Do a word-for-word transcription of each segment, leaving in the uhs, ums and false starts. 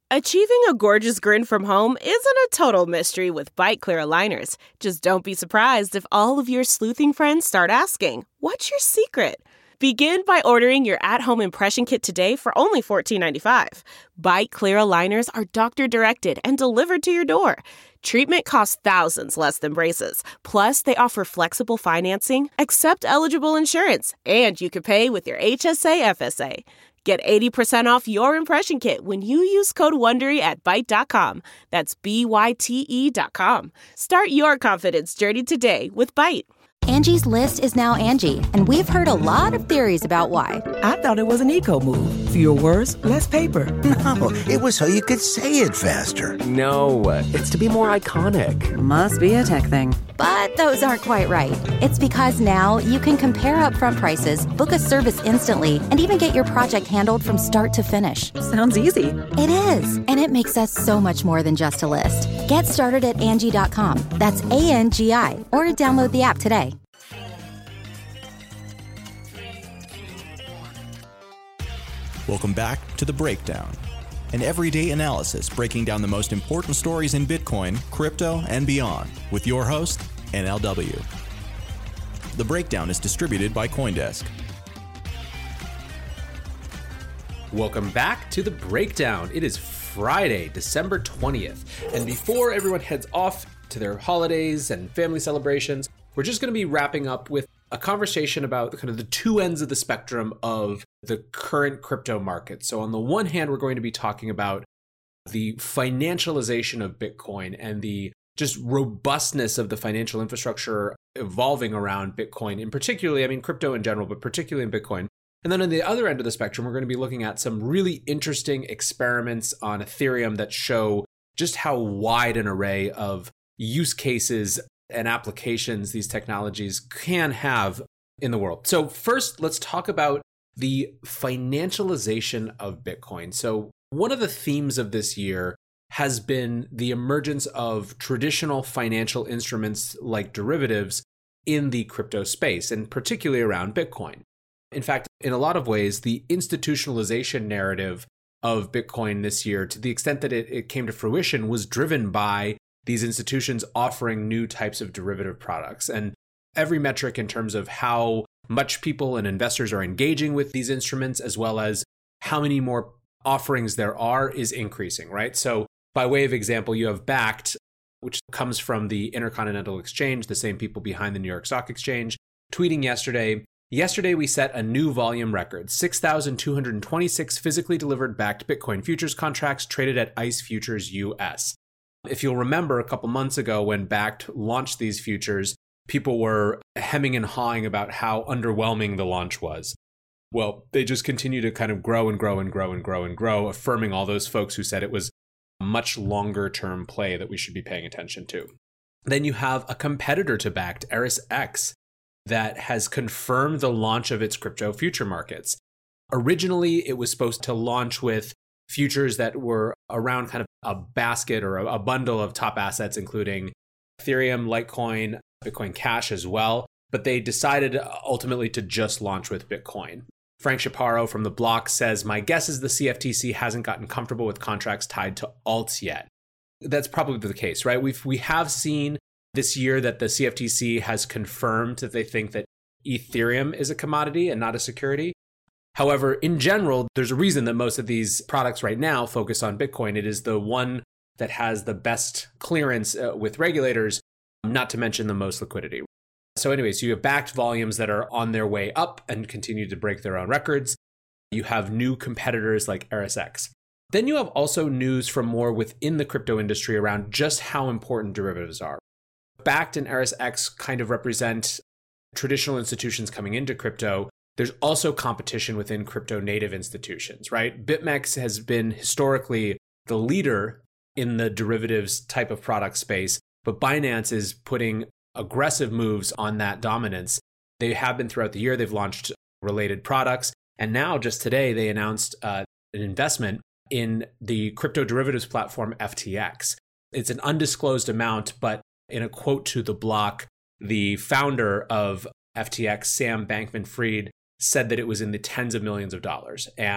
Achieving a gorgeous grin from home isn't a total mystery with Byte Clear aligners. Just don't be surprised if all of your sleuthing friends start asking, "What's your secret?" Begin by ordering your at-home impression kit today for only fourteen ninety-five. Byte Clear aligners are doctor-directed and delivered to your door. Treatment costs thousands less than braces. Plus, they offer flexible financing, accept eligible insurance, and you can pay with your H S A F S A. Get eighty percent off your impression kit when you use code WONDERY at byte dot com. That's B Y T E dot com. Start your confidence journey today with Byte. Angie's List is now Angie, and we've heard a lot of theories about why. I thought it was an eco move. Fewer words, less paper. No, it was so you could say it faster. No, it's to be more iconic. Must be a tech thing. But those aren't quite right. It's because now you can compare upfront prices, book a service instantly, and even get your project handled from start to finish. Sounds easy. It is, and it makes us so much more than just a list. Get started at Angie dot com. That's A N G I, or download the app today. Welcome back to The Breakdown, an everyday analysis breaking down the most important stories in Bitcoin, crypto, and beyond, with your host, N L W. The Breakdown is distributed by CoinDesk. Welcome back to The Breakdown. It is Friday, December twentieth, and before everyone heads off to their holidays and family celebrations, we're just going to be wrapping up with a conversation about kind of the two ends of the spectrum of the current crypto market. So on the one hand, we're going to be talking about the financialization of Bitcoin and the just robustness of the financial infrastructure evolving around Bitcoin in particularly, I mean, crypto in general, but particularly in Bitcoin. And then on the other end of the spectrum, we're going to be looking at some really interesting experiments on Ethereum that show just how wide an array of use cases and applications these technologies can have in the world. So first, let's talk about the financialization of Bitcoin. So one of the themes of this year has been the emergence of traditional financial instruments like derivatives in the crypto space, and particularly around Bitcoin. In fact, in a lot of ways, the institutionalization narrative of Bitcoin this year, to the extent that it, it came to fruition, was driven by these institutions offering new types of derivative products. And every metric in terms of how much people and investors are engaging with these instruments, as well as how many more offerings there are, is increasing, right? So by way of example, you have Bakkt, which comes from the Intercontinental Exchange, the same people behind the New York Stock Exchange, tweeting yesterday, "Yesterday we set a new volume record, six thousand two hundred twenty-six physically delivered Bakkt Bitcoin futures contracts traded at ICE Futures U S. If you'll remember a couple months ago when Bakkt launched these futures, people were hemming and hawing about how underwhelming the launch was. Well, they just continue to kind of grow and grow and grow and grow and grow, affirming all those folks who said it was a much longer term play that we should be paying attention to. Then you have a competitor to Bakkt, ErisX, that has confirmed the launch of its crypto future markets. Originally, it was supposed to launch with futures that were around kind of a basket or a, a bundle of top assets, including Ethereum, Litecoin, Bitcoin Cash as well. But they decided ultimately to just launch with Bitcoin. Frank Chaparro from The Block says, "My guess is the C F T C hasn't gotten comfortable with contracts tied to alts yet." That's probably the case, right? We've, we have seen this year that the C F T C has confirmed that they think that Ethereum is a commodity and not a security. However, in general, there's a reason that most of these products right now focus on Bitcoin. It is the one that has the best clearance uh, with regulators, not to mention the most liquidity. So anyways, you have Bakkt volumes that are on their way up and continue to break their own records. You have new competitors like ErisX. Then you have also news from more within the crypto industry around just how important derivatives are. Bakkt and ErisX kind of represent traditional institutions coming into crypto. There's also competition within crypto native institutions, right? BitMEX has been historically the leader in the derivatives type of product space, but Binance is putting aggressive moves on that dominance. They have been throughout the year. They've launched related products. And now just today, they announced uh, an investment in the crypto derivatives platform F T X. It's an undisclosed amount, but in a quote to The Block, the founder of F T X, Sam Bankman-Fried, said that it was in the tens of millions of dollars. And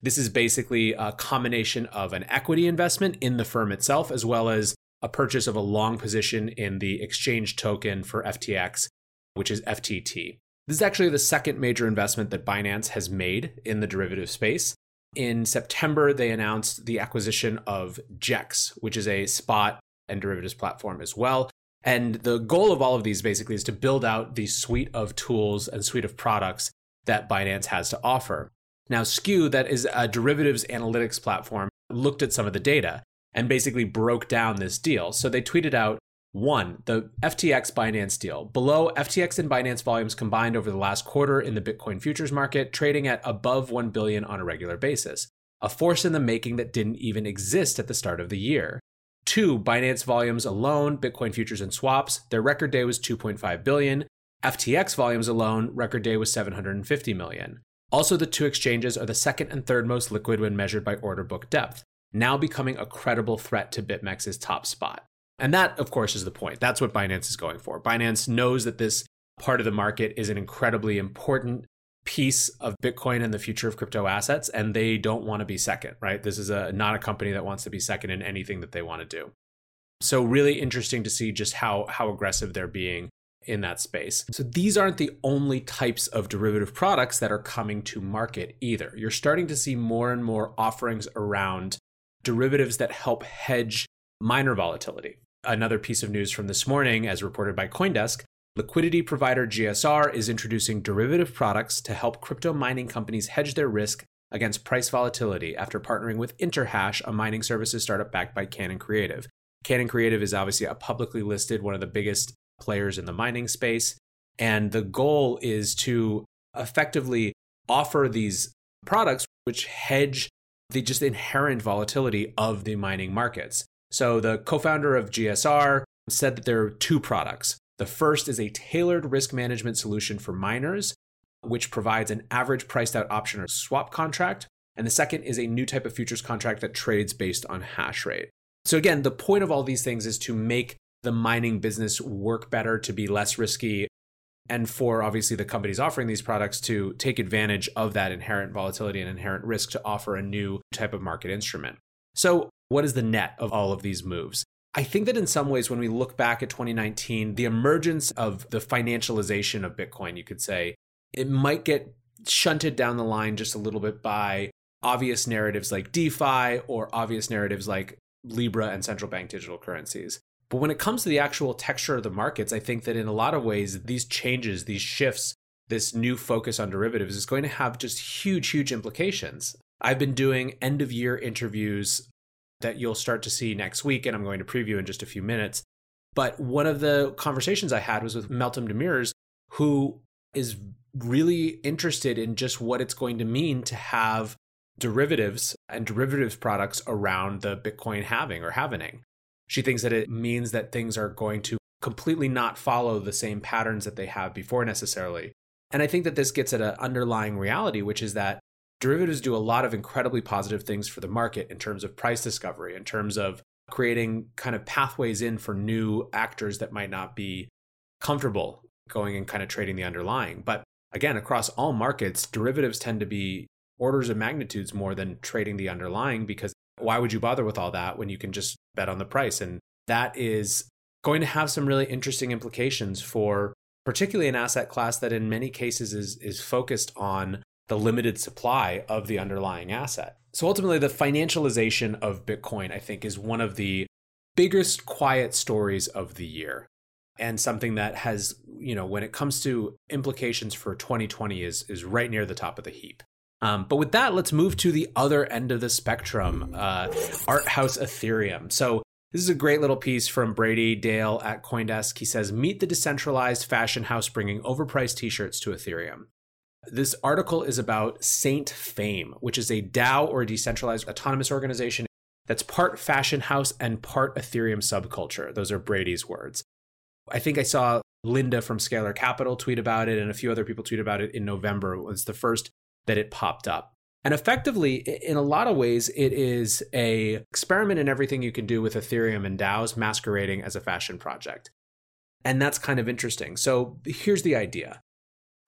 This is basically a combination of an equity investment in the firm itself, as well as a purchase of a long position in the exchange token for F T X, which is F T T. This is actually the second major investment that Binance has made in the derivative space. In September, they announced the acquisition of Gex, which is a spot and derivatives platform as well. And the goal of all of these basically is to build out the suite of tools and suite of products that Binance has to offer. Now, Skew, that is a derivatives analytics platform, looked at some of the data and basically broke down this deal. So they tweeted out, one, the F T X Binance deal. Below, F T X and Binance volumes combined over the last quarter in the Bitcoin futures market, trading at above one billion on a regular basis. A force in the making that didn't even exist at the start of the year. Two, Binance volumes alone, Bitcoin futures and swaps, their record day was two point five billion. F T X volumes alone, record day was seven hundred fifty million. Also, the two exchanges are the second and third most liquid when measured by order book depth, now becoming a credible threat to BitMEX's top spot. And that, of course, is the point. That's what Binance is going for. Binance knows that this part of the market is an incredibly important piece of Bitcoin and the future of crypto assets, and they don't want to be second, right? This is a not a company that wants to be second in anything that they want to do. So really interesting to see just how, how aggressive they're being in that space. So these aren't the only types of derivative products that are coming to market either. You're starting to see more and more offerings around derivatives that help hedge miner volatility. Another piece of news from this morning, as reported by CoinDesk, liquidity provider G S R is introducing derivative products to help crypto mining companies hedge their risk against price volatility after partnering with Interhash, a mining services startup backed by Canaan Creative. Canaan Creative is obviously a publicly listed, one of the biggest players in the mining space. And the goal is to effectively offer these products which hedge the just inherent volatility of the mining markets. So the co-founder of G S R said that there are two products. The first is a tailored risk management solution for miners, which provides an average priced out option or swap contract. And the second is a new type of futures contract that trades based on hash rate. So again, the point of all these things is to make the mining business work better, to be less risky, and for obviously the companies offering these products to take advantage of that inherent volatility and inherent risk to offer a new type of market instrument. So what is the net of all of these moves? I think that in some ways, when we look back at twenty nineteen, the emergence of the financialization of Bitcoin, you could say, it might get shunted down the line just a little bit by obvious narratives like DeFi or obvious narratives like Libra and central bank digital currencies. But when it comes to the actual texture of the markets, I think that in a lot of ways, these changes, these shifts, this new focus on derivatives is going to have just huge, huge implications. I've been doing end of year interviews that you'll start to see next week, and I'm going to preview in just a few minutes. But one of the conversations I had was with Meltem Demirors, who is really interested in just what it's going to mean to have derivatives and derivatives products around the Bitcoin halving or halvening. She thinks that it means that things are going to completely not follow the same patterns that they have before necessarily. And I think that this gets at an underlying reality, which is that derivatives do a lot of incredibly positive things for the market in terms of price discovery, in terms of creating kind of pathways in for new actors that might not be comfortable going and kind of trading the underlying. But again, across all markets, derivatives tend to be orders of magnitudes more than trading the underlying, because why would you bother with all that when you can just bet on the price? And that is going to have some really interesting implications for particularly an asset class that in many cases is, is focused on the limited supply of the underlying asset. So ultimately, the financialization of Bitcoin, I think, is one of the biggest quiet stories of the year, and something that has, you know, when it comes to implications for twenty twenty is, is right near the top of the heap. Um, but with that, let's move to the other end of the spectrum, uh, Art House Ethereum. So this is a great little piece from Brady Dale at CoinDesk. He says, meet the decentralized fashion house bringing overpriced t-shirts to Ethereum. This article is about Saint Fame, which is a DAO or a decentralized autonomous organization that's part fashion house and part Ethereum subculture. Those are Brady's words. I think I saw Linda from Scalar Capital tweet about it, and a few other people tweet about it in November. It was the first that it popped up. And effectively, in a lot of ways, it is a experiment in everything you can do with Ethereum and DAOs masquerading as a fashion project. And that's kind of interesting. So here's the idea.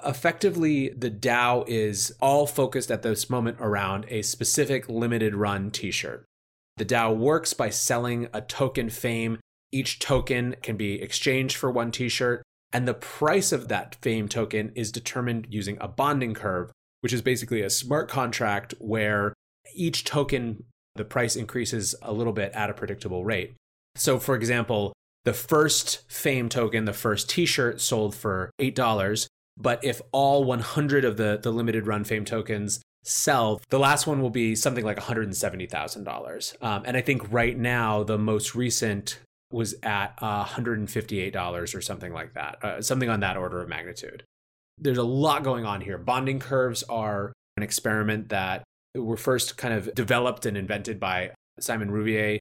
effectively, the DAO is all focused at this moment around a specific limited run t-shirt. The DAO works by selling a token Fame. Each token can be exchanged for one t-shirt, and the price of that Fame token is determined using a bonding curve, which is basically a smart contract where each token, the price increases a little bit at a predictable rate. So for example, the first Fame token, the first t-shirt sold for eight dollars, but if all one hundred of the, the limited run Fame tokens sell, the last one will be something like one hundred seventy thousand dollars. Um, and I think right now, the most recent was at uh, one hundred fifty-eight dollars or something like that, uh, something on that order of magnitude. There's a lot going on here. Bonding curves are an experiment that were first kind of developed and invented by Simon Rouvier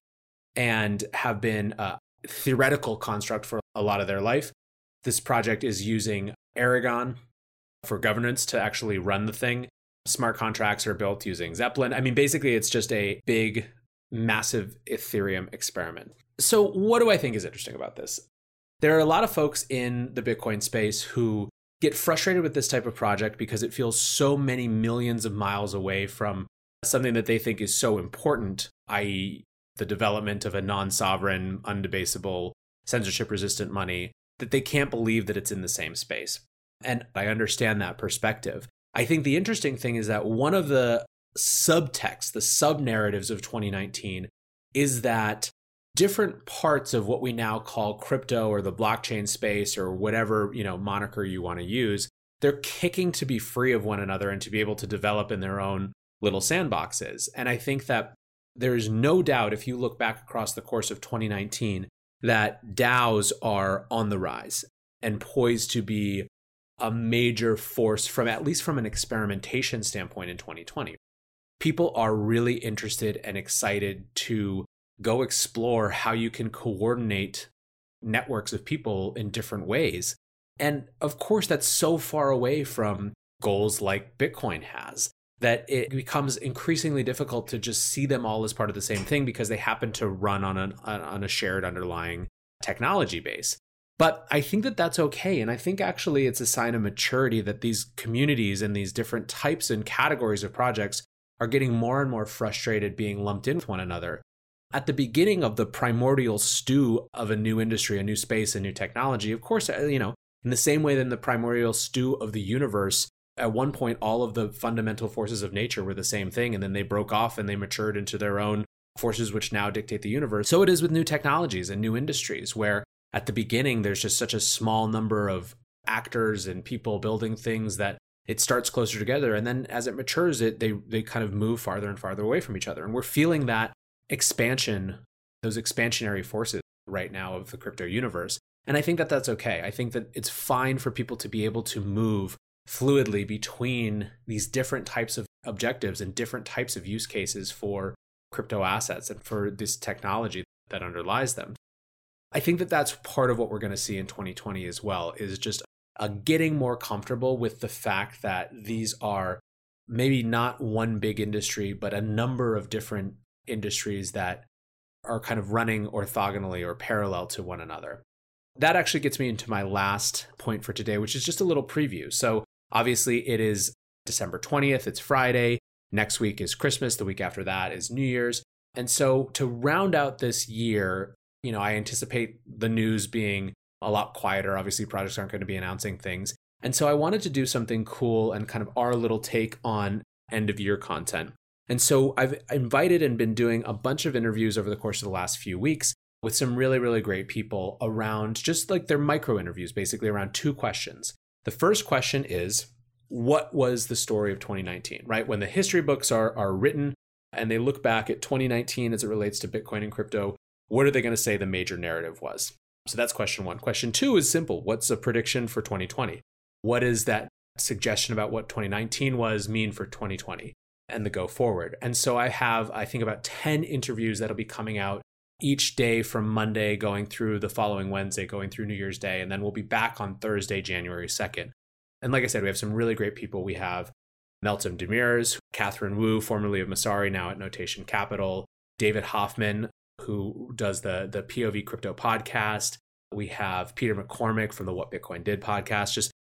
and have been a theoretical construct for a lot of their life. This project is using Aragon for governance to actually run the thing. Smart contracts are built using Zeppelin. I mean, basically, it's just a big, massive Ethereum experiment. So what do I think is interesting about this? There are a lot of folks in the Bitcoin space who get frustrated with this type of project because it feels so many millions of miles away from something that they think is so important, that is the development of a non-sovereign, undebasable, censorship-resistant money, that they can't believe that it's in the same space. And I understand that perspective. I think the interesting thing is that one of the subtexts, the sub-narratives of twenty nineteen is that different parts of what we now call crypto or the blockchain space or whatever, you know, moniker you want to use, they're kicking to be free of one another and to be able to develop in their own little sandboxes. And I think that there's no doubt, if you look back across the course of twenty nineteen, that DAOs are on the rise and poised to be a major force from, at least from an experimentation standpoint in twenty twenty. People are really interested and excited to go explore how you can coordinate networks of people in different ways. And of course, that's so far away from goals like Bitcoin has, that it becomes increasingly difficult to just see them all as part of the same thing because they happen to run on, an, on a shared underlying technology base. But I think that that's okay. And I think actually it's a sign of maturity that these communities and these different types and categories of projects are getting more and more frustrated being lumped in with one another. At the beginning of the primordial stew of a new industry, a new space, a new technology, of course, you know, in the same way that in the primordial stew of the universe, at one point, all of the fundamental forces of nature were the same thing, and then they broke off and they matured into their own forces which now dictate the universe. So it is with new technologies and new industries, where at the beginning, there's just such a small number of actors and people building things that it starts closer together. And then as it matures, it they they kind of move farther and farther away from each other. And we're feeling that expansion, those expansionary forces right now of the crypto universe. And I think that that's okay. I think that it's fine for people to be able to move fluidly between these different types of objectives and different types of use cases for crypto assets and for this technology that underlies them. I think that that's part of what we're going to see in twenty twenty as well, is just a getting more comfortable with the fact that these are maybe not one big industry, but a number of different industries that are kind of running orthogonally or parallel to one another. That actually gets me into my last point for today, which is just a little preview. So obviously it is December twentieth, it's Friday. Next week is Christmas. The week after that is New Year's. And so to round out this year, you know, I anticipate the news being a lot quieter. Obviously, projects aren't going to be announcing things. And so I wanted to do something cool and kind of our little take on end of year content. And so I've invited and been doing a bunch of interviews over the course of the last few weeks with some really, really great people around just like their micro interviews, basically around two questions. The first question is, what was the story of twenty nineteen, right? When the history books are, are written and they look back at twenty nineteen as it relates to Bitcoin and crypto, what are they going to say the major narrative was? So that's question one. Question two is simple. What's a prediction for twenty twenty? What does that suggestion about what twenty nineteen was mean for twenty twenty and the go forward? And so I have, I think, about ten interviews that'll be coming out each day from Monday going through the following Wednesday, going through New Year's Day. And then we'll be back on Thursday, January second. And like I said, we have some really great people. We have Meltem Demirors, Catherine Wu, formerly of Messari, now at Notation Capital, David Hoffman, who does the, the P O V Crypto podcast. We have Peter McCormick from the What Bitcoin Did podcast. Just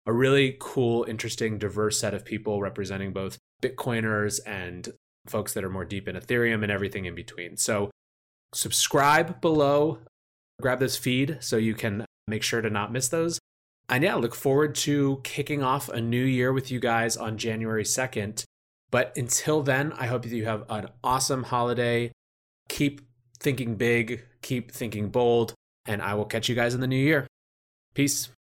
a really cool, interesting, diverse set of people representing both Bitcoiners and folks that are more deep in Ethereum and everything in between. So subscribe below, grab this feed so you can make sure to not miss those. And yeah, look forward to kicking off a new year with you guys on January second. But until then, I hope that you have an awesome holiday. Keep thinking big, keep thinking bold, and I will catch you guys in the new year. Peace.